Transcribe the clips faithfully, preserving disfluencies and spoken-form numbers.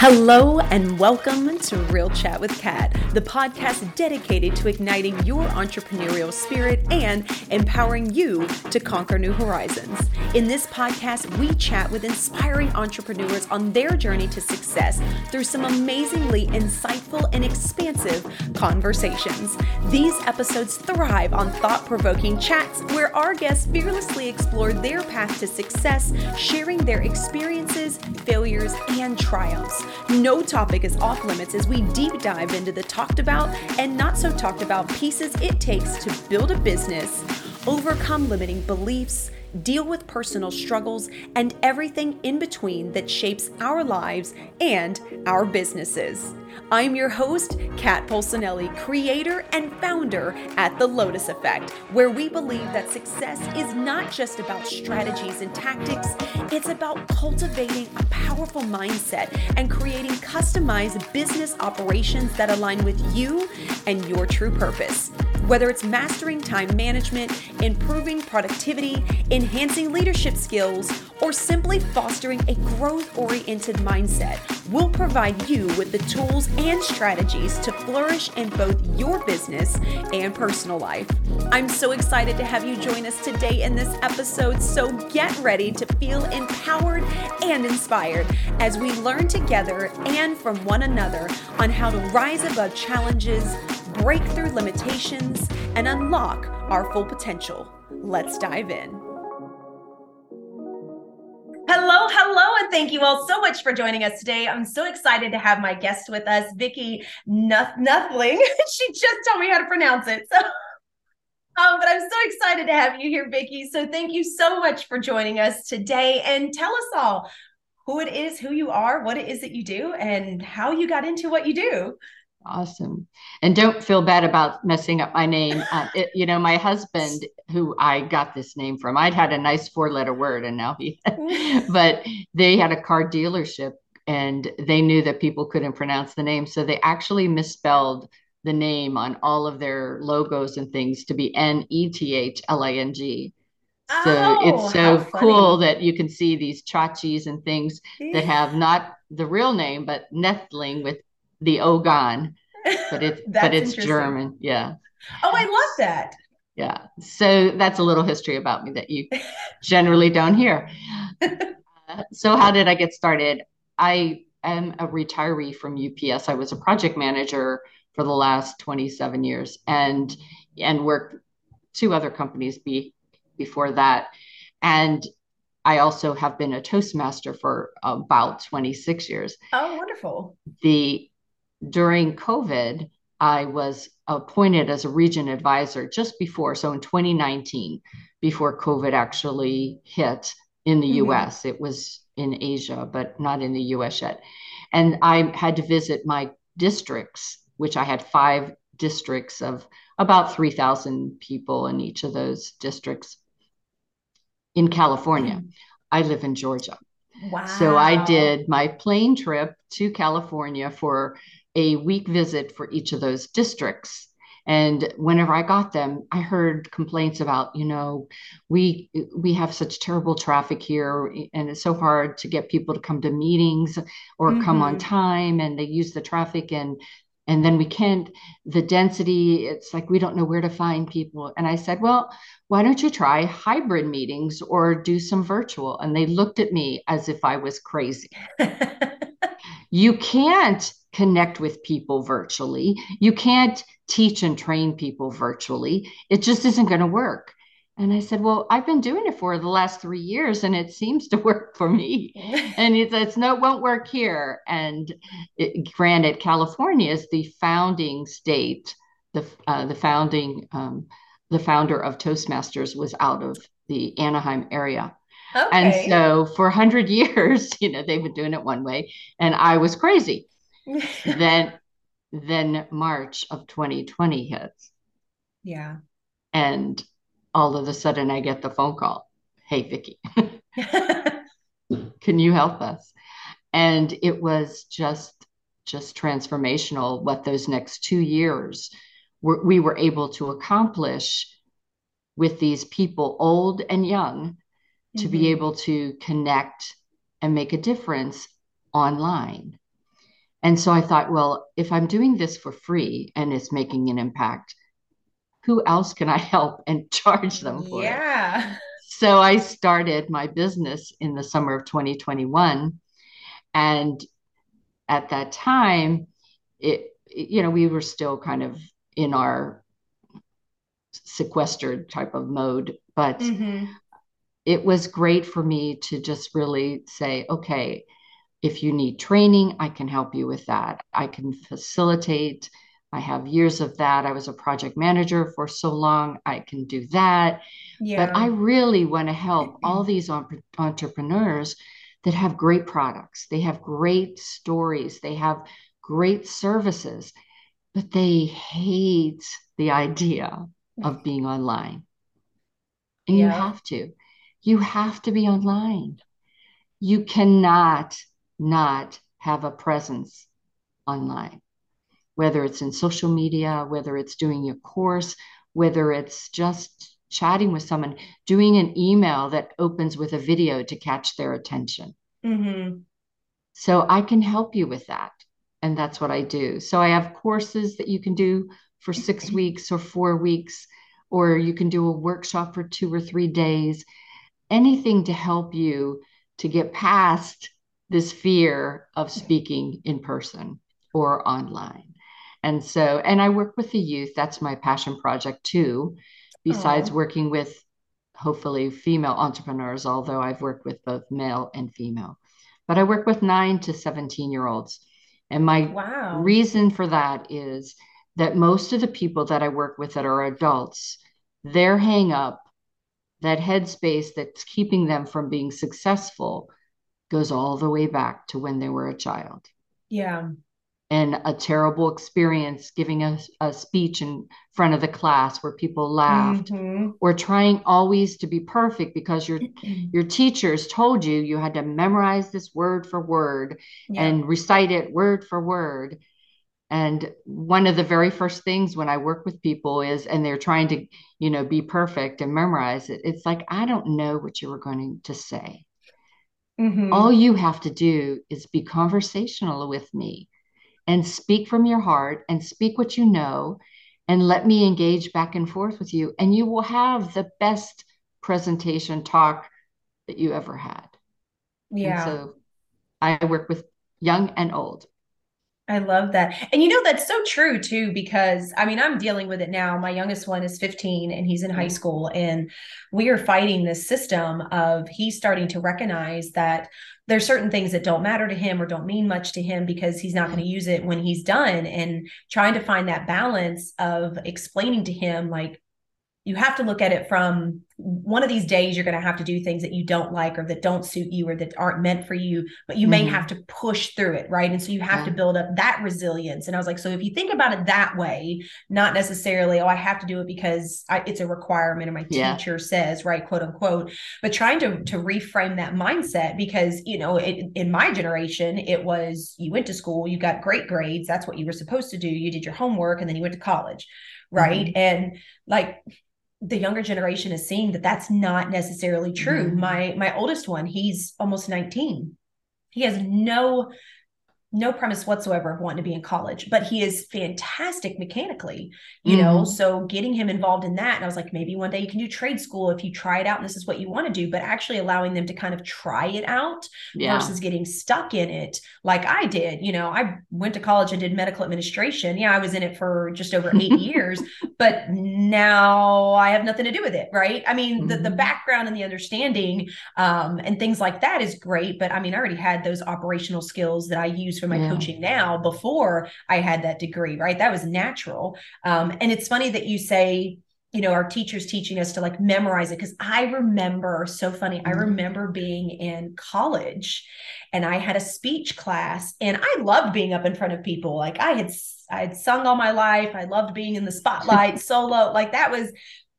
Hello and welcome to Real Chat with Kat, the podcast dedicated to igniting your entrepreneurial spirit and empowering you to conquer new horizons. In this podcast, we chat with inspiring entrepreneurs on their journey to success through some amazingly insightful and expansive conversations. These episodes thrive on thought-provoking chats where our guests fearlessly explore their path to success, sharing their experiences, failures, and triumphs. No topic is off limits as we deep dive into the talked about and not so talked about pieces it takes to build a business, overcome limiting beliefs, deal with personal struggles, and everything in between that shapes our lives and our businesses. I'm your host, Kat Polsinelli, creator and founder at The Lotus Effect, where we believe that success is not just about strategies and tactics, it's about cultivating a powerful mindset and creating customized business operations that align with you and your true purpose. Whether it's mastering time management, improving productivity, enhancing leadership skills, or simply fostering a growth-oriented mindset, we'll provide you with the tools and strategies to flourish in both your business and personal life. I'm so excited to have you join us today in this episode, so get ready to feel empowered and inspired as we learn together and from one another on how to rise above challenges, break through limitations, and unlock our full potential. Let's dive in. Hello, hello, and thank you all so much for joining us today. I'm so excited to have my guest with us, Vicki Nuth- Nuthling. She just told me how to pronounce it. So, um, but I'm so excited to have you here, Vicki. So thank you so much for joining us today. And tell us all who it is, who you are, what it is that you do, and how you got into what you do. Awesome. And don't feel bad about messing up my name. Uh, it, you know, my husband, who I got this name from, I'd had a nice four letter word and now he, but they had a car dealership and they knew that people couldn't pronounce the name. So they actually misspelled the name on all of their logos and things to be N E T H L I N G. So Oh, it's how so funny. cool that you can see these chachis and things that have not the real name, but Nethling with the O gone, but it's but it's German. Yeah. Oh, I love that. Yeah. So that's a little history about me that you generally don't hear. Uh, so how did I get started? I am a retiree from U P S. I was a project manager for the last twenty-seven years and and worked two other companies be, before that. And I also have been a Toastmaster for about twenty-six years. Oh, wonderful. The During COVID, I was appointed as a region advisor just before, so in twenty nineteen, before COVID actually hit in the mm-hmm. U S. It was in Asia, but not in the U S yet. And I had to visit my districts, which I had five districts of about three thousand people in each of those districts in California. Mm-hmm. I live in Georgia. Wow. So I did my plane trip to California for a week visit for each of those districts. And whenever I got them, I heard complaints about, you know, we we have such terrible traffic here and it's so hard to get people to come to meetings or mm-hmm. come on time, and they use the traffic and and then we can't, the density, it's like we don't know where to find people. And I said, well, why don't you try hybrid meetings or do some virtual? And they looked at me as if I was crazy. You can't connect with people virtually. You can't teach and train people virtually. It just isn't going to work. And I said, well, I've been doing it for the last three years and it seems to work for me. And he says, no, it won't work here. And it, granted, California is the founding state. The, uh, the founding, um, the founder of Toastmasters was out of the Anaheim area. Okay. And so for a hundred years, you know, they've been doing it one way and I was crazy. then, then March of twenty twenty hits. Yeah. And all of a sudden I get the phone call. Hey, Vicki, can you help us? And it was just, just transformational what those next two years were, we were able to accomplish with these people, old and young, to mm-hmm. be able to connect and make a difference online. And so I thought, well, if I'm doing this for free and it's making an impact, who else can I help and charge them for it? Yeah. So I started my business in the summer of twenty twenty-one. And at that time, it, you know, we were still kind of in our sequestered type of mode, but Mm-hmm. it was great for me to just really say, okay, if you need training, I can help you with that. I can facilitate. I have years of that. I was a project manager for so long. I can do that. But I Yeah. really want to help all these entrepreneurs that have great products. They have great stories. They have great services, but they hate the idea of being online. And you Yeah. have to. You have to be online. You cannot not have a presence online, whether it's in social media, whether it's doing your course, whether it's just chatting with someone, doing an email that opens with a video to catch their attention. Mm-hmm. So I can help you with that. And that's what I do. So I have courses that you can do for six weeks or four weeks, or you can do a workshop for two or three days, anything to help you to get past this fear of speaking in person or online. And so, and I work with the youth. That's my passion project too, besides Oh, working with hopefully female entrepreneurs, although I've worked with both male and female. But I work with nine to seventeen year olds. And my wow. reason for that is that most of the people that I work with that are adults, their hang up, that headspace that's keeping them from being successful, goes all the way back to when they were a child Yeah. and a terrible experience giving a, a speech in front of the class where people laughed, Mm-hmm. or trying always to be perfect because your your teachers told you you had to memorize this word for word Yeah. and recite it word for word. And one of the very first things when I work with people is, and they're trying to, you know, be perfect and memorize it, it's like, I don't know what you were going to say. All Mm-hmm. you have to do is be conversational with me and speak from your heart and speak what you know and let me engage back and forth with you. And you will have the best presentation talk that you ever had. And Yeah. so I work with young and old. I love that. And you know, that's so true too, because I mean, I'm dealing with it now. My youngest one is fifteen and he's in high Yeah. school. And we are fighting this system of he's starting to recognize that there's certain things that don't matter to him or don't mean much to him because he's not going to use it when he's done. And trying to find that balance of explaining to him, like, you have to look at it from one of these days you're going to have to do things that you don't like or that don't suit you or that aren't meant for you, but you may have Mm-hmm. to push through it, right? And so you have to Yeah. build up that resilience. And I was like, so if you think about it that way, not necessarily, oh, I have to do it because I, it's a requirement or my Yeah. teacher says, right, quote unquote, but trying to to reframe that mindset because, you know, it, in my generation, it was you went to school, you got great grades, that's what you were supposed to do, you did your homework, and then you went to college, right? Mm-hmm. And like the younger generation is seeing that that's not necessarily true. No. My my oldest one, he's almost nineteen. He has no no premise whatsoever of wanting to be in college, but he is fantastic mechanically, you know. Mm-hmm. So getting him involved in that, and I was like, maybe one day you can do trade school if you try it out and this is what you want to do, but actually allowing them to kind of try it out Yeah. versus getting stuck in it like I did. You know, I went to college and did medical administration. Yeah, I was in it for just over eight years, but now I have nothing to do with it, right? I mean, the, the Mm-hmm. background and the understanding um, and things like that is great, but I mean, I already had those operational skills that I use for my Yeah. coaching now before I had that degree, right? That was natural. Um, and it's funny that you say, you know, our teachers teaching us to like memorize it. Cause I remember, so funny, I Mm-hmm. remember being in college and I had a speech class and I loved being up in front of people. Like I had, I had sung all my life. I loved being in the spotlight solo. Like that was,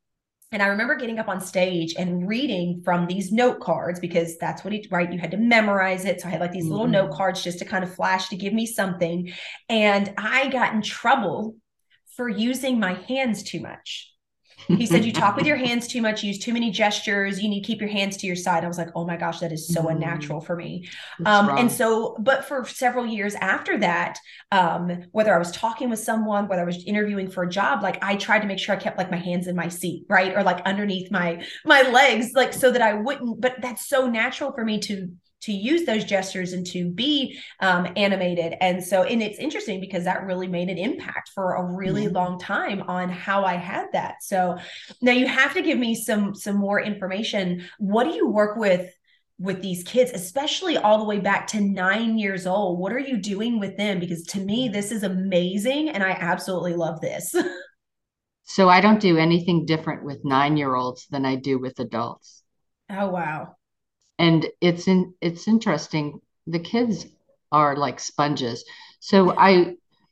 and I remember getting up on stage and reading from these note cards because that's what he, right? You had to memorize it. So I had like these little note Mm-hmm. cards just to kind of flash to give me something. And I got in trouble for using my hands too much. He said, you talk with your hands too much, use too many gestures. You need to keep your hands to your side. I was like, oh my gosh, that is so Mm, unnatural for me. that's Um, and wrong. so, but for several years after that, um, whether I was talking with someone, whether I was interviewing for a job, like I tried to make sure I kept like my hands in my seat, right? Or like underneath my, my legs, like so that I wouldn't, but that's so natural for me to to use those gestures and to be um, animated. And so, and it's interesting because that really made an impact for a really Yeah. long time on how I had that. So now you have to give me some, some more information. What do you work with with these kids, especially all the way back to nine years old? What are you doing with them? Because to me, this is amazing. And I absolutely love this. So I don't do anything different with nine-year-olds than I do with adults. Oh, wow. And it's in it's interesting. The kids are like sponges. So I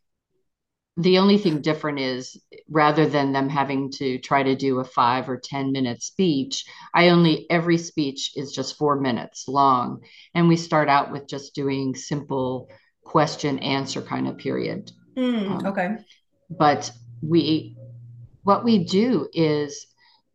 the only thing different is rather than them having to try to do a five or ten minute speech, I only every speech is just four minutes long. And we start out with just doing simple question answer kind of period. Mm, Um, okay. but we what we do is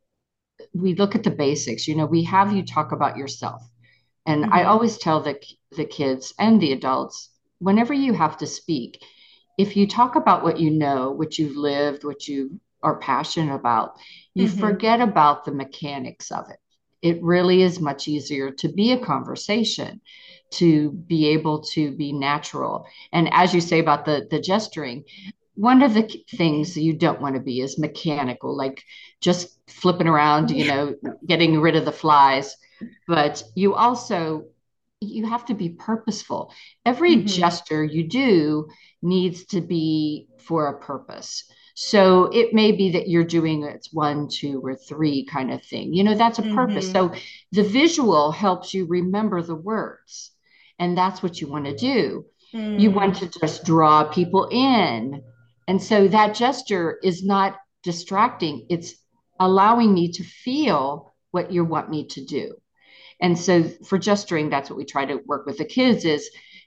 we look at the basics. You know, we have you talk about yourself. And I Mm-hmm. always tell the the kids and the adults, whenever you have to speak, if you talk about what you know, what you've lived, what you are passionate about, you Mm-hmm. forget about the mechanics of it. It really is much easier to be a conversation, to be able to be natural. And as you say about the the gesturing, one of the things you don't want to be is mechanical, like just flipping around, you know, getting rid of the flies. But you also you have to be purposeful. Every Mm-hmm. gesture you do needs to be for a purpose. So it may be that you're doing it's one, two, or three kind of thing. You know, that's a purpose. Mm-hmm. So the visual helps you remember the words. And that's what you want to do. You want Mm, to just draw people in. And so that gesture is not distracting, it's allowing me to feel what you want me to do. And so for gesturing, that's what we try to work with the kids is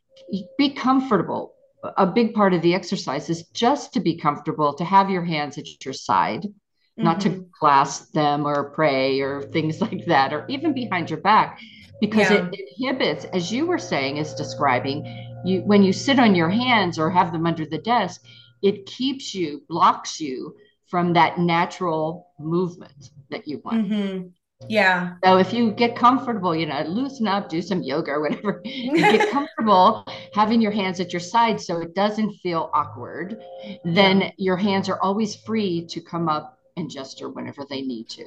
be comfortable. A big part of the exercise is just to be comfortable, to have your hands at your side, not to mm-hmm. clasp them or pray or things like that, or even behind your back, because it Yeah. inhibits, as you were saying, is describing you when you sit on your hands or have them under the desk, it keeps you, blocks you from that natural movement that you want. Mm-hmm. Yeah. So if you get comfortable, you know, loosen up, do some yoga or whatever, you get comfortable having your hands at your side so it doesn't feel awkward, Yeah. then your hands are always free to come up and gesture whenever they need to.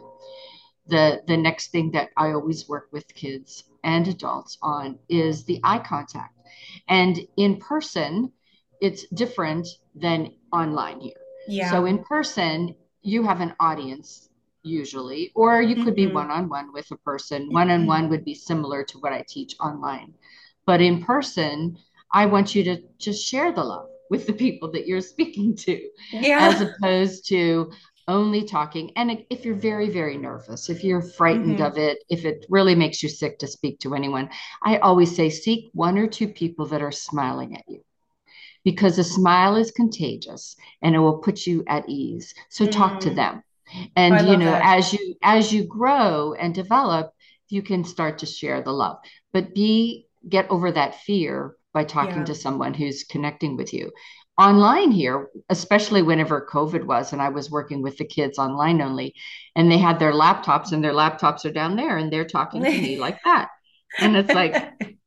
The the next thing that I always work with kids and adults on is the eye contact. And in person, it's different than online here. So Yeah. in person, you have an audience usually, or you could be Mm-hmm. one-on-one with a person. One-on-one would be similar to what I teach online. But in person, I want you to just share the love with the people that you're speaking to, as Yeah. opposed to only talking. And if you're very, very nervous, if you're frightened Mm-hmm. of it, if it really makes you sick to speak to anyone, I always say seek one or two people that are smiling at you because a smile is contagious and it will put you at ease. So talk to Mm. them. And I you love know, that. as you as you grow and develop, you can start to share the love. But be get over that fear by talking Yeah. to someone who's connecting with you. Online here, especially whenever COVID was, and I was working with the kids online only, and they had their laptops, and their laptops are down there, and they're talking to me like that. And it's like,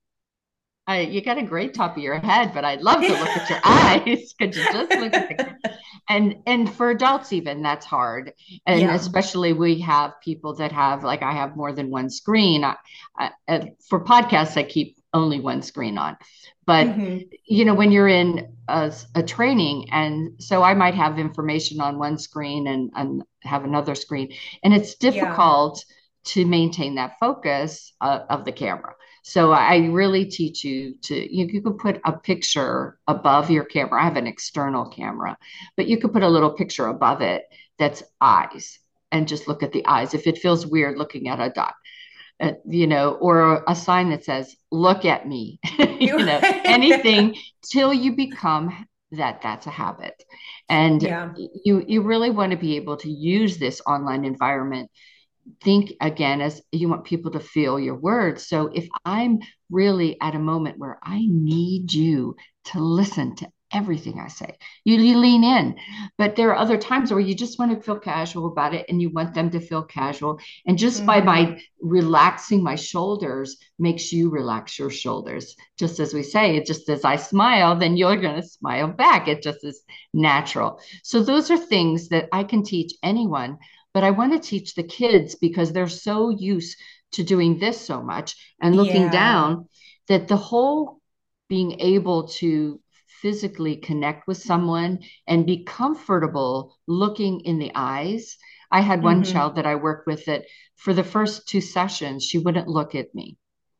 I, you got a great top of your head, but I'd love to look at your eyes. Could you just look at the and and for adults even that's hard, and Yeah. especially we have people that have like I have more than one screen. I, I, for podcasts I keep only one screen on, but Mm-hmm. you know when you're in a, a training, and so I might have information on one screen and, and have another screen, and it's Yeah. difficult to maintain that focus uh, of the camera. So I really teach you to, you, you can put a picture above your camera. I have an external camera, but you could put a little picture above it that's eyes and just look at the eyes. If it feels weird looking at a dot, uh, you know, or a sign that says, look at me, you know, anything till you become that that's a habit. And Yeah. you you really want to be able to use this online environment. Think again, as you want people to feel your words. So if I'm really at a moment where I need you to listen to everything I say, you, you lean in. But there are other times where you just want to feel casual about it and you want them to feel casual. And just by Mm-hmm. my relaxing my shoulders makes you relax your shoulders. Just as we say, it just as I smile, then you're going to smile back. It just is natural. So those are things that I can teach anyone, but I want to teach the kids because they're so used to doing this so much and looking Yeah. down, that the whole being able to physically connect with someone and be comfortable looking in the eyes. I had one Mm-hmm. child that I worked with that for the first two sessions, she wouldn't look at me.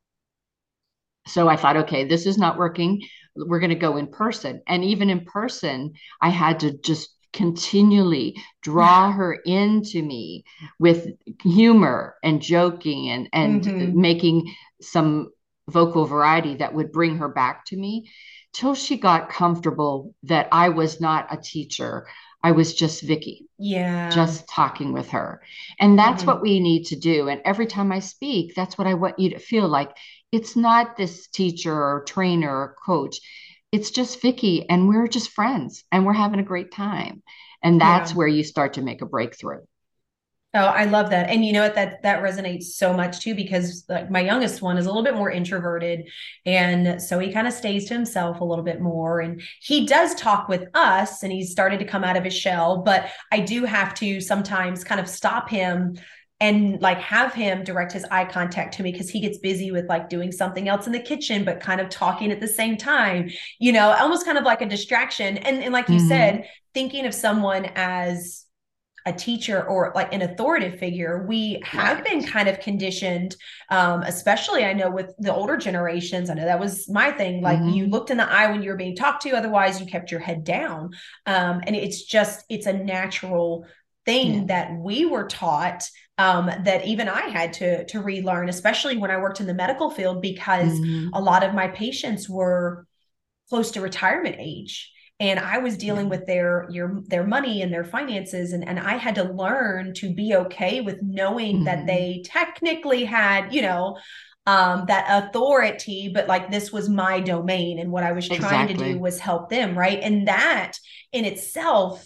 So I thought, okay, this is not working. We're going to go in person. And even in person, I had to just continually draw her into me with humor and joking and, and Mm-hmm. making some vocal variety that would bring her back to me till she got comfortable that I was not a teacher. I was just Vicky, Yeah. just talking with her. And that's Mm-hmm. what we need to do. And every time I speak, that's what I want you to feel like. It's not this teacher or trainer or coach. It's just Vicky, and we're just friends and we're having a great time. And that's Yeah. where you start to make a breakthrough. Oh, I love that. And you know what, that that resonates so much too, because like my youngest one is a little bit more introverted. And so he kind of stays to himself a little bit more. And he does talk with us and he's started to come out of his shell, but I do have to sometimes kind of stop him and like have him direct his eye contact to me because he gets busy with like doing something else in the kitchen, but kind of talking at the same time, you know, almost kind of like a distraction. And, and like you Mm-hmm. said, thinking of someone as a teacher or like an authoritative figure, we have been Right. kind of conditioned, um, especially I know with the older generations. I know that was my thing. Like you Mm-hmm. looked in the eye when you were being talked to, otherwise you kept your head down. Um, and it's just, it's a natural thing Yes. that we were taught, um, that even I had to to relearn, especially when I worked in the medical field, because a Mm-hmm. lot of my patients were close to retirement age and I was dealing Yeah. with their your their money and their finances, and and I had to learn to be okay with knowing that Mm-hmm. they technically had, you know, um, that authority, but like this was my domain and what I was trying to do Exactly. was help them, right? And that in itself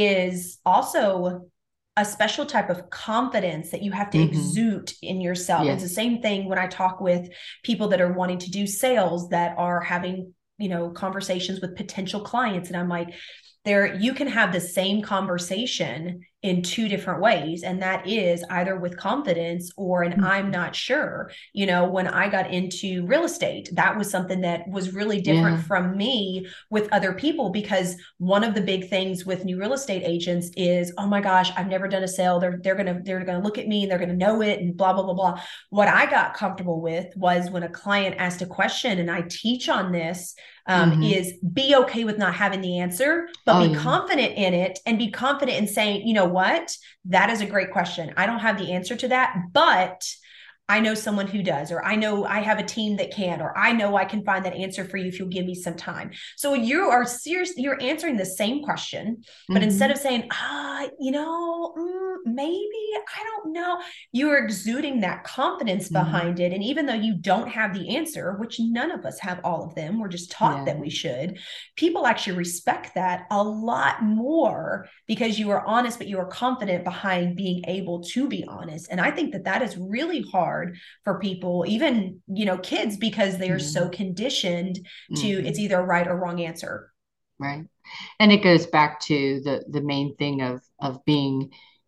is also a special type of confidence that you have to Mm-hmm. exude in yourself. It's the Yes. same thing when I talk with people that are wanting to do sales, that are having, you know, conversations with potential clients, and I'm like, there you can have the same conversation in two different ways, and that is either with confidence or an I'm Mm-hmm. not sure. You know, when I got into real estate, that was something that was really different Yeah. from me with other people, because one of the big things with new real estate agents is, oh my gosh, I've never done a sale, they're they're going to they're going to look at me and they're going to know it and blah blah blah blah. What I got comfortable with was when a client asked a question, and I teach on this, um, Mm-hmm. is be okay with not having the answer, but Oh, be yeah. confident in it and be confident in saying, you know what, that is a great question. I don't have the answer to that, but I know someone who does, or I know I have a team that can, or I know I can find that answer for you if you'll give me some time. So you are serious, you're answering the same question, but instead Mm-hmm. of saying, ah, you know, mm, maybe, I don't know, you are exuding that confidence Mm-hmm. behind it. And even though you don't have the answer, which none of us have all of them, we're just taught that Yeah. we should, people actually respect that a lot more because you are honest, but you are confident behind being able to be honest. And I think that that is really hard for people, even, you know, kids, because they are so Yeah. conditioned to it's Mm-hmm. either a right or wrong answer. Right. And it goes back to the the main thing of of being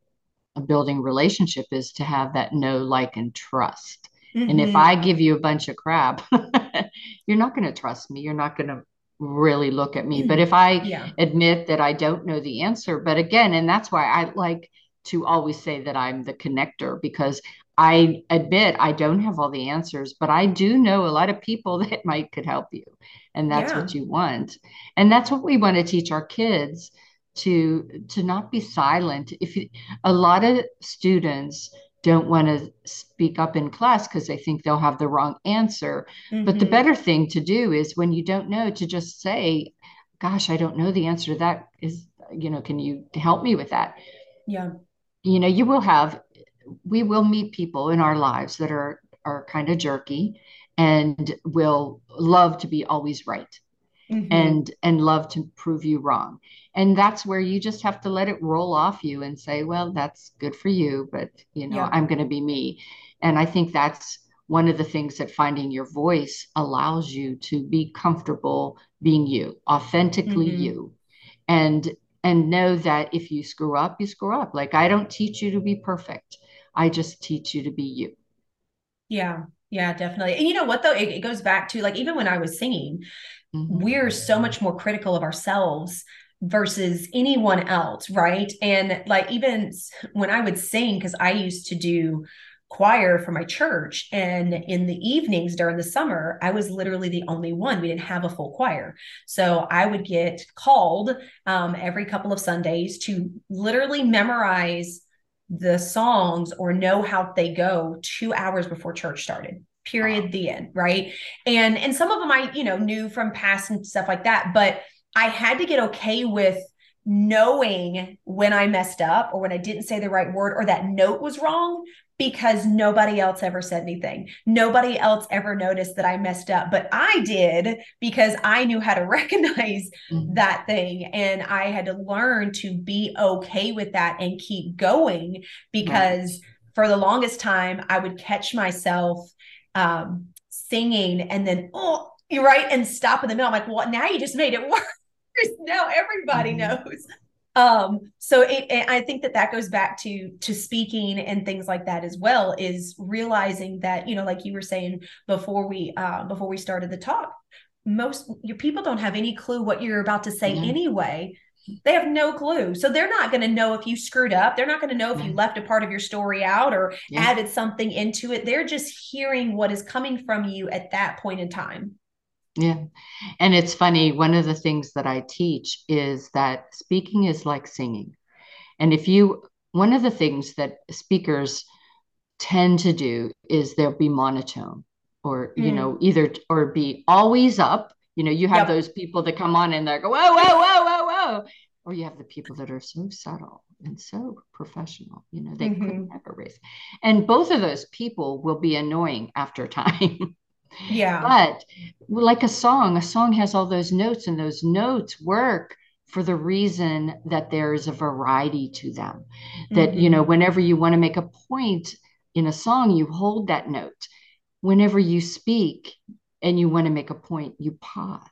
a building relationship is to have that know, like, and trust. And if Mm-hmm. I give you a bunch of crap, you're not going to trust me. You're not going to really look at me. But if I Yeah. admit that I don't know the answer, but again, and that's why I like to always say that I'm the connector, because I admit I don't have all the answers, but I do know a lot of people that might could help you. And that's Yeah. what you want. And that's what we want to teach our kids, to to not be silent. If you, a lot of students don't want to speak up in class because they think they'll have the wrong answer. But the Mm-hmm. better thing to do is when you don't know to just say, gosh, I don't know the answer to that. Is, you know, can you help me with that? Yeah. You know, you will have, we will meet people in our lives that are are kind of jerky and will love to be always right Mm-hmm. and and love to prove you wrong. And that's where you just have to let it roll off you and say, well, that's good for you, but you know, Yeah. I'm going to be me. And I think that's one of the things that finding your voice allows you to be comfortable being you, authentically Mm-hmm. you. And and know that if you screw up, you screw up. Like, I don't teach you to be perfect. I just teach you to be you. Yeah. Yeah, definitely. And you know what though? It, it goes back to like even when I was singing, Mhm. we're so much more critical of ourselves versus anyone else, right? And like even when I would sing, because I used to do choir for my church, and in the evenings during the summer, I was literally the only one. We didn't have a full choir. So I would get called um, every couple of Sundays to literally memorize the songs or know how they go two hours before church started. Wow. Period. The end. Right. And and some of them I, you know, knew from past and stuff like that, but I had to get okay with knowing when I messed up or when I didn't say the right word or that note was wrong because nobody else ever said anything. Nobody else ever noticed that I messed up, but I did because I knew how to recognize Mhm. that thing, and I had to learn to be okay with that and keep going Right. because for the longest time I would catch myself um singing and then oh you're right and stop in the middle. I'm like, well, now you just made it worse. Now everybody Mhm. knows. Um, so it, it, I think that that goes back to to speaking and things like that as well. Is realizing that, you know, like you were saying before we uh, before we started the talk, most your people don't have any clue what you're about to say Yeah. anyway. They have no clue. So they're not going to know if you screwed up. They're not going to know if Yeah. you left a part of your story out or Yeah. added something into it. They're just hearing what is coming from you at that point in time. Yeah. And it's funny, one of the things that I teach is that speaking is like singing. And if you, one of the things that speakers tend to do is they'll be monotone or, you know, Mm, either or be always up. You know, you have yep. those people that come on and they go, whoa, whoa, whoa, whoa, whoa. Or you have the people that are so subtle and so professional, you know, they could Mm-hmm. never raise. And both of those people will be annoying after time. Yeah. But like a song, a song has all those notes, and those notes work for the reason that there is a variety to them. That, you know, Mm-hmm. whenever you want to make a point in a song, you hold that note. Whenever you speak and you want to make a point, you pause.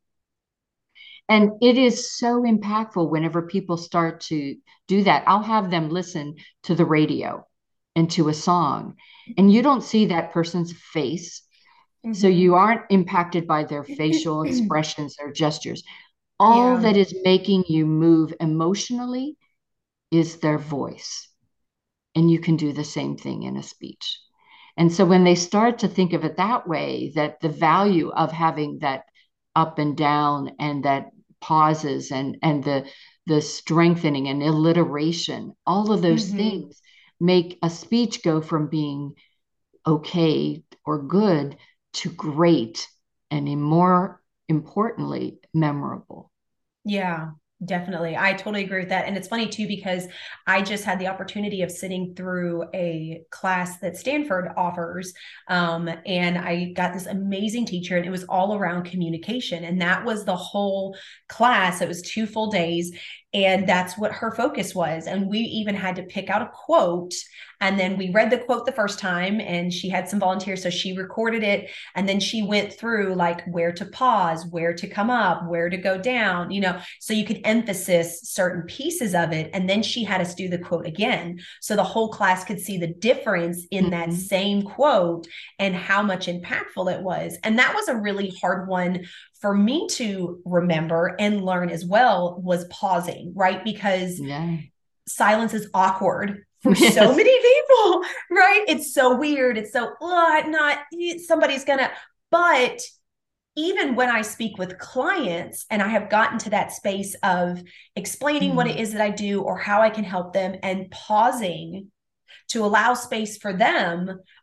And it is so impactful whenever people start to do that. I'll have them listen to the radio and to a song, and you don't see that person's face, so you Mm-hmm. aren't impacted by their facial expressions, their gestures. All Yeah. that is making you move emotionally is their voice. And you can do the same thing in a speech. And so when they start to think of it that way, that the value of having that up and down and that pauses and and the the strengthening and alliteration, all of those Mm-hmm. things make a speech go from being okay or good to great and more importantly, memorable. Yeah, definitely. I totally agree with that. And it's funny too, because I just had the opportunity of sitting through a class that Stanford offers. Um, and I got this amazing teacher, and it was all around communication. And that was the whole class. It was two full days. And that's what her focus was. And we even had to pick out a quote. And then we read the quote the first time, and she had some volunteers. So she recorded it. And then she went through like where to pause, where to come up, where to go down, you know, so you could emphasize certain pieces of it. And then she had us do the quote again. So the whole class could see the difference in that Mhm. same quote and how much impactful it was. And that was a really hard one for me to remember and learn as well, was pausing, right? Because Yeah. silence is awkward for so Yes. many people, right? It's so weird. It's so, oh, not somebody's gonna, but even when I speak with clients and I have gotten to that space of explaining what it Mm. is that I do or how I can help them and pausing to allow space for them,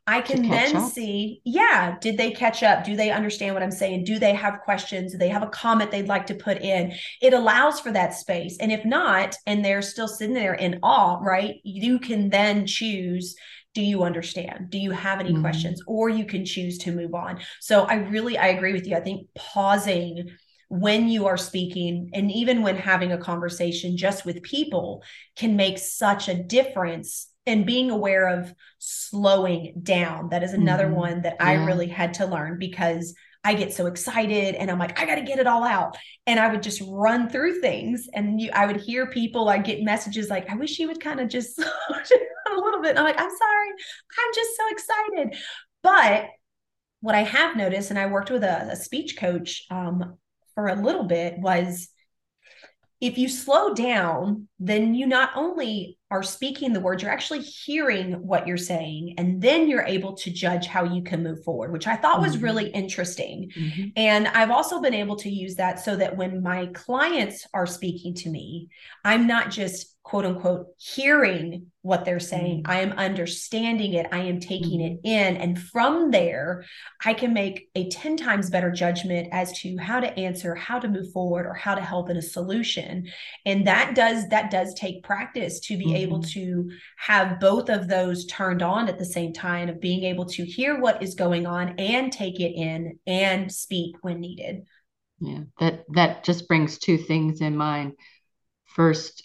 I to can catch then up. see, yeah, did they catch up? Do they understand what I'm saying? Do they have questions? Do they have a comment they'd like to put in? It allows for that space. And if not, and they're still sitting there in awe, right? You can then choose, do you understand? Do you have any Mm-hmm. questions? Or you can choose to move on. So I really, I agree with you. I think pausing when you are speaking and even when having a conversation just with people can make such a difference. And being aware of slowing down. That is another Mm-hmm. one that I Yeah. really had to learn because I get so excited and I'm like, I got to get it all out. And I would just run through things. And you, I would hear people, I get messages like, I wish you would kind of just slow down a little bit. And I'm like, I'm sorry. I'm just so excited. But what I have noticed, and I worked with a, a speech coach um, for a little bit, was if you slow down, then you not only are speaking the words, you're actually hearing what you're saying. And then you're able to judge how you can move forward, which I thought was Mm-hmm. really interesting. Mm-hmm. And I've also been able to use that so that when my clients are speaking to me, I'm not just quote unquote hearing what they're saying. Mm-hmm. I am understanding it. I am taking Mm-hmm. it in. And from there, I can make a ten times better judgment as to how to answer, how to move forward, or how to help in a solution. And that does, that does take practice to be mm-hmm. able to have both of those turned on at the same time, of being able to hear what is going on and take it in and speak when needed. Yeah, that, that just brings two things in mind. First,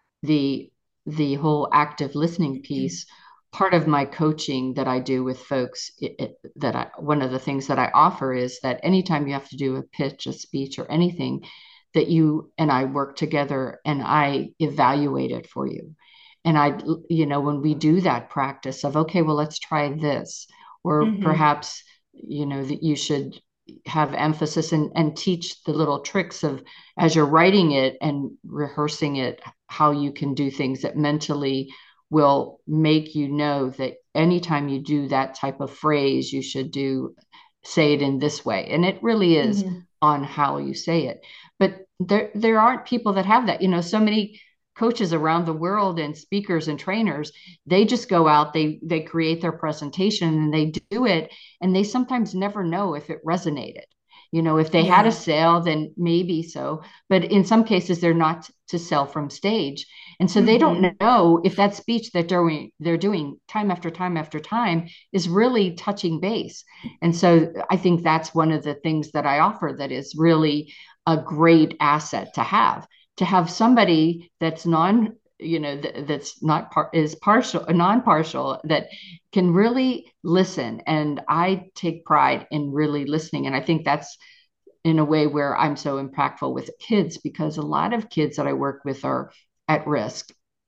the the whole active listening piece. Part of my coaching that I do with folks, it, it, that I, one of the things that I offer is that anytime you have to do a pitch, a speech, or anything, that you and I work together and I evaluate it for you. And I, you know, when we do that practice of, okay, well, let's try this, or mm-hmm. perhaps, you know, that you should have emphasis and, and teach the little tricks of, as you're writing it and rehearsing it, how you can do things that mentally will make you know that anytime you do that type of phrase, you should do, say it in this way. And it really is mm-hmm. on how you say it. But there, there aren't people that have that, you know, so many coaches around the world and speakers and trainers, they just go out, they, they create their presentation and they do it. And they sometimes never know if it resonated. You know, if they yeah. had a sale, then maybe so. But in some cases, they're not to sell from stage. And so mm-hmm. they don't know if that speech that they're doing, they're doing time after time after time is really touching base. And so I think that's one of the things that I offer that is really a great asset to have, to have somebody that's non, you know, th- that's not part is partial, non-partial, that can really listen. And I take pride in really listening. And I think that's in a way where I'm so impactful with kids, because a lot of kids that I work with are at risk.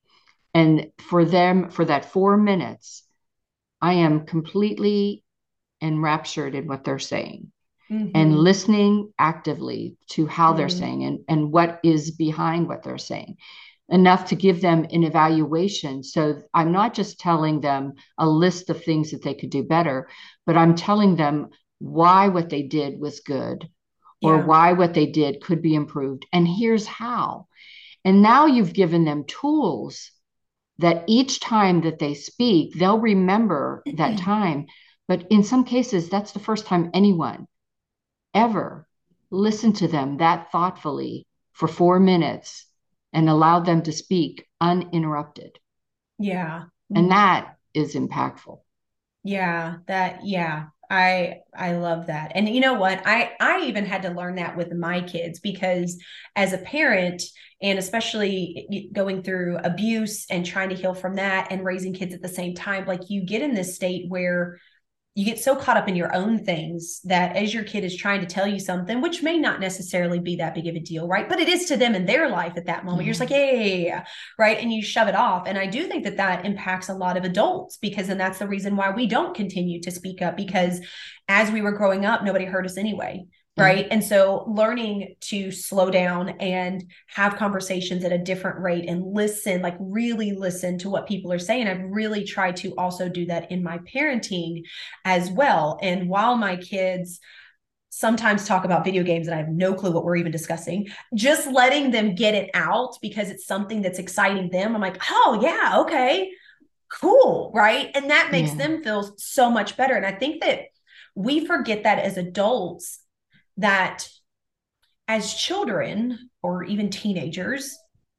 And for them, for that four minutes, I am completely enraptured in what they're saying. Mm-hmm. And listening actively to how mm-hmm. they're saying and, and what is behind what they're saying, enough to give them an evaluation. So I'm not just telling them a list of things that they could do better, but I'm telling them why what they did was good, or yeah. why what they did could be improved. And here's how. And now you've given them tools that each time that they speak, they'll remember that time. But in some cases, that's the first time anyone ever listened to them that thoughtfully for four minutes and allowed them to speak uninterrupted. Yeah. And that is impactful. Yeah, that, yeah. I I love that. And you know what? I I even had to learn that with my kids, because as a parent, and especially going through abuse and trying to heal from that and raising kids at the same time, like you get in this state where you get so caught up in your own things that as your kid is trying to tell you something, which may not necessarily be that big of a deal, right? But it is to them in their life at that moment. Mm-hmm. You're just like, hey, right? And you shove it off. And I do think that that impacts a lot of adults, because then that's the reason why we don't continue to speak up, because as we were growing up, nobody heard us anyway. Right. Mm-hmm. And so learning to slow down and have conversations at a different rate and listen, like really listen to what people are saying. I've really tried to also do that in my parenting as well. And while my kids sometimes talk about video games and I have no clue what we're even discussing, just letting them get it out because it's something that's exciting them. I'm like, oh yeah, okay. cool, right? And that makes Yeah. them feel so much better. And I think that we forget that as adults, that as children or even teenagers,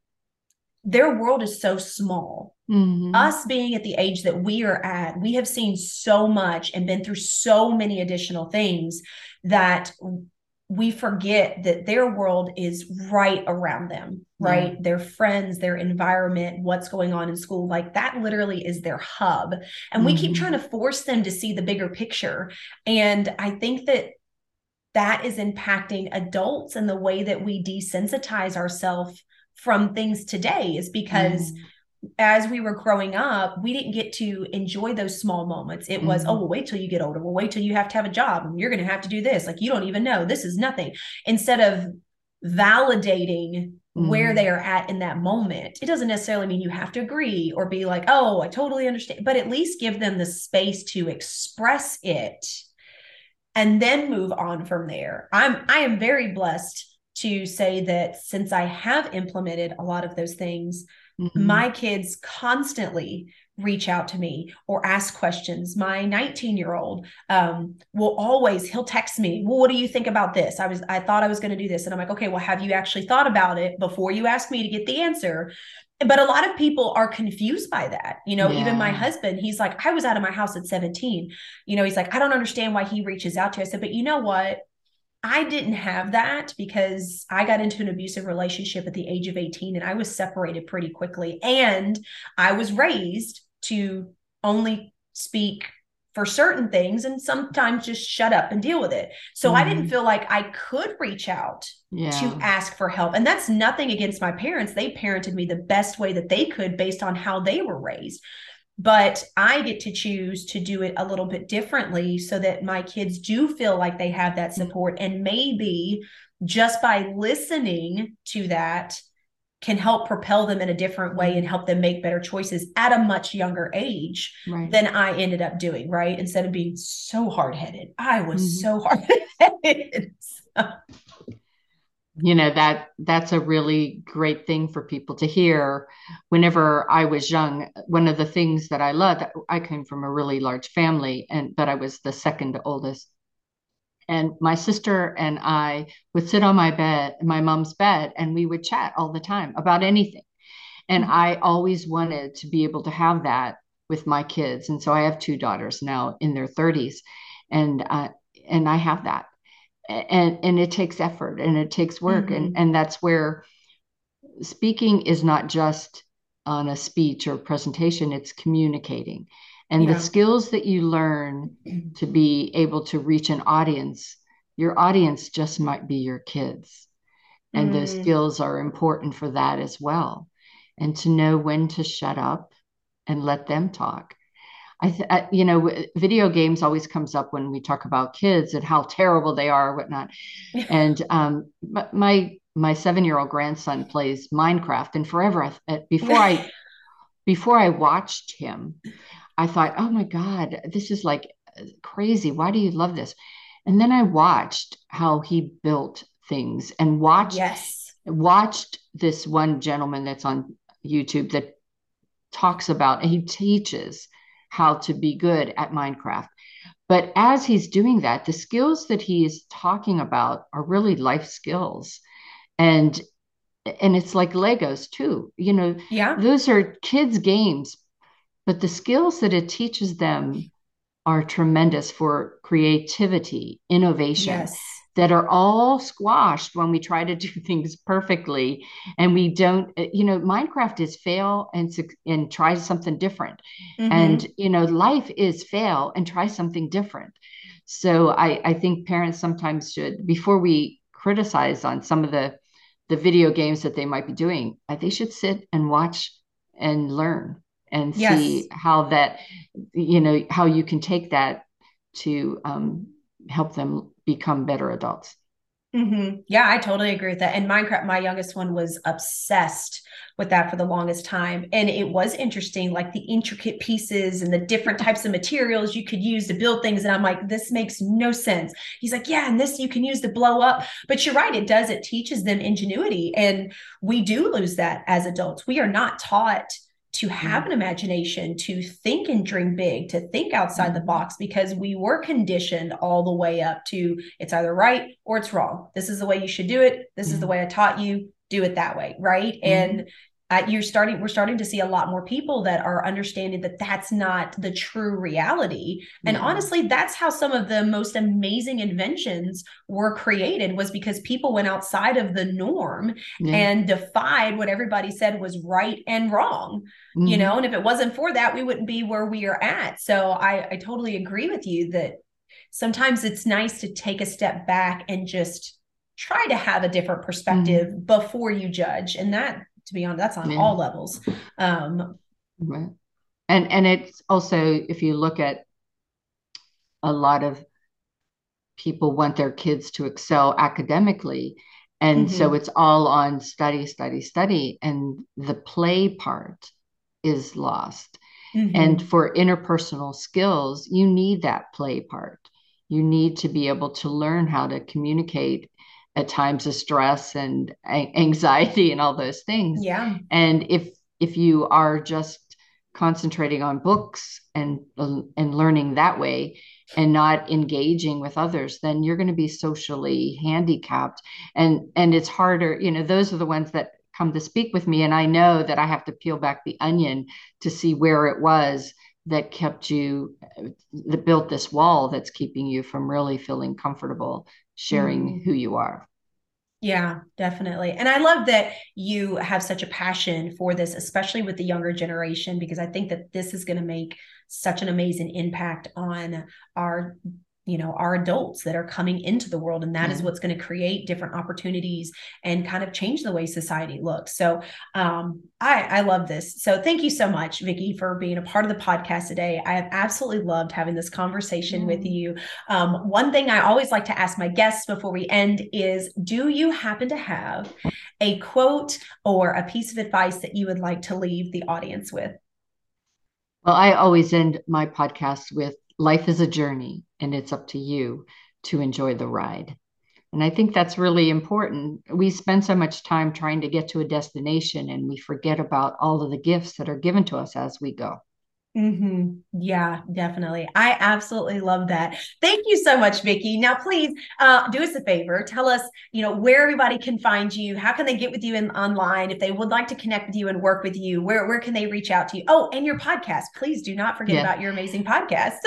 their world is so small. Mm-hmm. Us being at the age that we are at, we have seen so much and been through so many additional things that we forget that their world is right around them, right? Yeah. Their friends, their environment, what's going on in school, like that literally is their hub. And we keep trying Mm-hmm. to force them to see the bigger picture. And I think that that is impacting adults and the way that we desensitize ourselves from things today, is because Yeah. as we were growing up, we didn't get to enjoy those small moments. It was, oh, Mm-hmm. well, wait till you get older. Well, wait till you have to have a job and you're going to have to do this. Like, you don't even know. This is nothing. Instead of validating where Mm-hmm. they are at in that moment, it doesn't necessarily mean you have to agree or be like, oh, I totally understand, but at least give them the space to express it and then move on from there. I'm, I am very blessed to say that since I have implemented a lot of those things, Mm-hmm. my kids constantly reach out to me or ask questions. My nineteen year old um, will always, he'll text me, well, what do you think about this? I was, I thought I was going to do this. And I'm like, okay, well, have you actually thought about it before you ask me to get the answer? But a lot of people are confused by that. You know, even my Yeah. husband, he's like, I was out of my house at seventeen. You know, he's like, I don't understand why he reaches out to us. I said, but you know what? I didn't have that because I got into an abusive relationship at the age of eighteen and I was separated pretty quickly. And I was raised to only speak for certain things and sometimes just shut up and deal with it. So I didn't Mm-hmm. feel like I could reach out to Yeah. ask for help. And that's nothing against my parents. They parented me the best way that they could based on how they were raised. But I get to choose to do it a little bit differently so that my kids do feel like they have that support. And maybe just by listening to that can help propel them in a different way and Mm-hmm. help them make better choices at a much younger age Right. than I ended up doing, right? Instead of being so hard-headed. I was Mm-hmm. so hard-headed. So, You know, that that's a really great thing for people to hear. Whenever I was young, one of the things that I loved, I came from a really large family, and but I was the second oldest. And my sister and I would sit on my bed, my mom's bed, and we would chat all the time about anything. And I always wanted to be able to have that with my kids. And so I have two daughters now in their thirties, and uh, and I have that. And and it takes effort and it takes work. And mm-hmm. and that's where speaking is not just on a speech or presentation, it's communicating. And the Yeah. skills that you learn to be able to reach an audience, your audience just might be your kids. And those Mm, skills are important for that as well. And to know when to shut up and let them talk. I, th- I, you know, video games always comes up when we talk about kids and how terrible they are, or whatnot. And um, but my my seven year old grandson plays Minecraft, and forever before I before I watched him, I thought, oh my God, this is like crazy. Why do you love this? And then I watched how he built things and watched yes. watched this one gentleman that's on YouTube that talks about, he teaches how to be good at Minecraft. But as he's doing that, the skills that he is talking about are really life skills. And and it's like Legos too. You know, Yeah. those are kids' games, but the skills that it teaches them are tremendous for creativity, innovation, Yes. that are all squashed when we try to do things perfectly and we don't. You know, Minecraft is fail and and try something different. And Mm-hmm. you know, life is fail and try something different. So I, I think parents sometimes should, before we criticize on some of the the video games that they might be doing, uh, they should sit and watch and learn and see Yes. how that, you know, how you can take that to um, help them become better adults. Mm-hmm. Yeah, I totally agree with that. And Minecraft, my youngest one was obsessed with that for the longest time. And it was interesting, like the intricate pieces and the different types of materials you could use to build things. And I'm like, this makes no sense. He's like, yeah, and this you can use to blow up. But you're right, it does. It teaches them ingenuity. And we do lose that as adults. We are not taught to have mm-hmm. an imagination, to think and dream big, to think outside mm-hmm. the box, because we were conditioned all the way up to it's either right or it's wrong. This is the way you should do it. This mm-hmm. is the way I taught you. Do it that way. Right. Mm-hmm. And Uh, you're starting, we're starting to see a lot more people that are understanding that that's not the true reality. And yeah. honestly, that's how some of the most amazing inventions were created, was because people went outside of the norm yeah. and defied what everybody said was right and wrong, mm-hmm. you know, and if it wasn't for that, we wouldn't be where we are at. So I, I totally agree with you that sometimes it's nice to take a step back and just try to have a different perspective mm-hmm. before you judge. And that, to be honest, that's on yeah. all levels. Um, right. And, and it's also, if you look at a lot of people want their kids to excel academically. And mm-hmm. so it's all on study, study, study. And the play part is lost. Mm-hmm. And for interpersonal skills, you need that play part. You need to be able to learn how to communicate at times of stress and anxiety and all those things. Yeah. And if if you are just concentrating on books and and learning that way and not engaging with others, then you're going to be socially handicapped. And and it's harder, you know, those are the ones that come to speak with me. And I know that I have to peel back the onion to see where it was that kept you, that built this wall that's keeping you from really feeling comfortable sharing mm. who you are. Yeah, definitely. And I love that you have such a passion for this, especially with the younger generation, because I think that this is going to make such an amazing impact on our, you know, our adults that are coming into the world. And that yeah. is what's going to create different opportunities and kind of change the way society looks. So um, I, I love this. So thank you so much, Vicki, for being a part of the podcast today. I have absolutely loved having this conversation mm. with you. Um, one thing I always like to ask my guests before we end is, do you happen to have a quote or a piece of advice that you would like to leave the audience with? Well, I always end my podcast with, life is a journey, and it's up to you to enjoy the ride. And I think that's really important. We spend so much time trying to get to a destination, and we forget about all of the gifts that are given to us as we go. Mm-hmm. Yeah, definitely. I absolutely love that. Thank you so much, Vicki. Now, please uh, do us a favor. Tell us, you know, where everybody can find you. How can they get with you in online? If they would like to connect with you and work with you, where, where can they reach out to you? Oh, and your podcast. Please do not forget yeah. about your amazing podcast.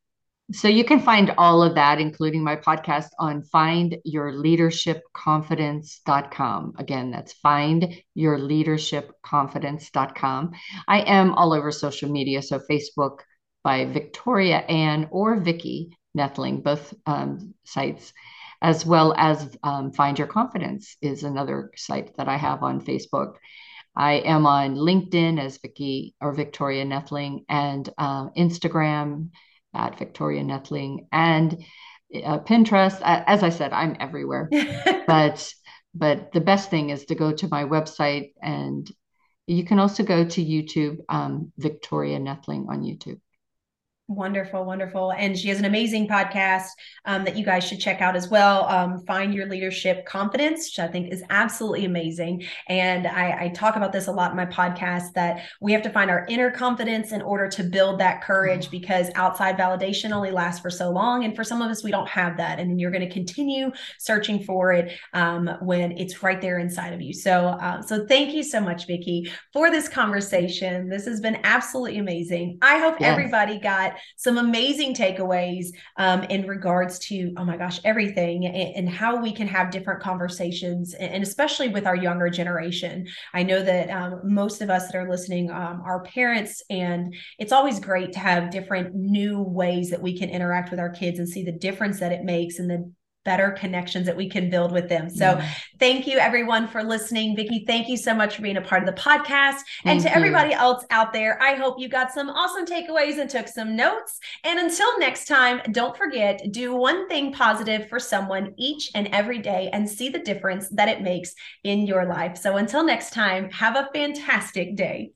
So you can find all of that, including my podcast, on find your leadership confidence dot com. Again, that's find your leadership confidence dot com. I am all over social media. So Facebook by Victoria Ann or Vicki Nethling, both um, sites, as well as um, Find Your Confidence is another site that I have on Facebook. I am on LinkedIn as Vicki or Victoria Nethling, and uh, Instagram at Victoria Nethling, and uh, Pinterest. As I said, I'm everywhere. but but the best thing is to go to my website, and you can also go to YouTube, um, Victoria Nethling on YouTube. Wonderful, wonderful. And she has an amazing podcast um, that you guys should check out as well. Um, Find Your Leadership Confidence, which I think is absolutely amazing. And I, I talk about this a lot in my podcast, that we have to find our inner confidence in order to build that courage, because outside validation only lasts for so long. And for some of us, we don't have that. And you're going to continue searching for it um, when it's right there inside of you. So, uh, so thank you so much, Vicki, for this conversation. This has been absolutely amazing. I hope yes. everybody got some amazing takeaways um, in regards to, oh my gosh, everything, and, and how we can have different conversations, and, and especially with our younger generation. I know that um, most of us that are listening um, are parents, and it's always great to have different new ways that we can interact with our kids and see the difference that it makes and the better connections that we can build with them. So yeah. thank you everyone for listening. Vicki, thank you so much for being a part of the podcast. Thank and to you. Everybody else out there, I hope you got some awesome takeaways and took some notes. And until next time, don't forget, do one thing positive for someone each and every day and see the difference that it makes in your life. So until next time, have a fantastic day.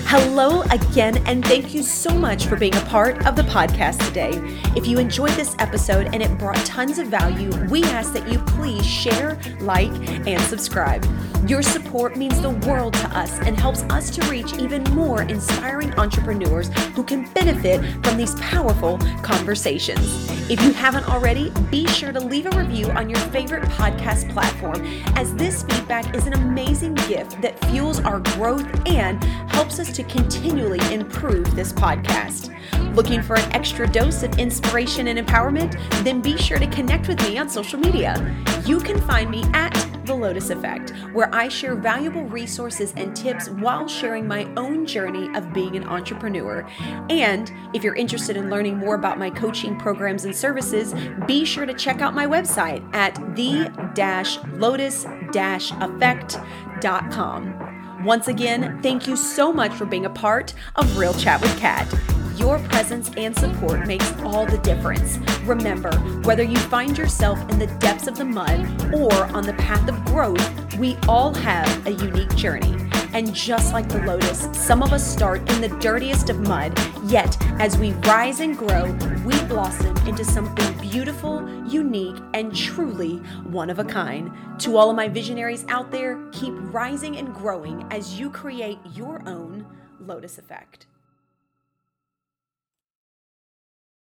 Hello again, and thank you so much for being a part of the podcast today. If you enjoyed this episode and it brought tons of value, we ask that you please share, like, and subscribe. Your support means the world to us and helps us to reach even more inspiring entrepreneurs who can benefit from these powerful conversations. If you haven't already, be sure to leave a review on your favorite podcast platform, as this feedback is an amazing gift that fuels our growth and helps us to continually improve this podcast. Looking for an extra dose of inspiration and empowerment? Then be sure to connect with me on social media. You can find me at The Lotus Effect, where I share valuable resources and tips while sharing my own journey of being an entrepreneur. And if you're interested in learning more about my coaching programs and services, be sure to check out my website at the lotus effect dot com. Once again, thank you so much for being a part of Real Chat with Kat. Your presence and support makes all the difference. Remember, whether you find yourself in the depths of the mud or on the path of growth, we all have a unique journey. And just like the lotus, some of us start in the dirtiest of mud, yet as we rise and grow, we blossom into something beautiful, unique, and truly one of a kind. To all of my visionaries out there, keep rising and growing as you create your own Lotus Effect.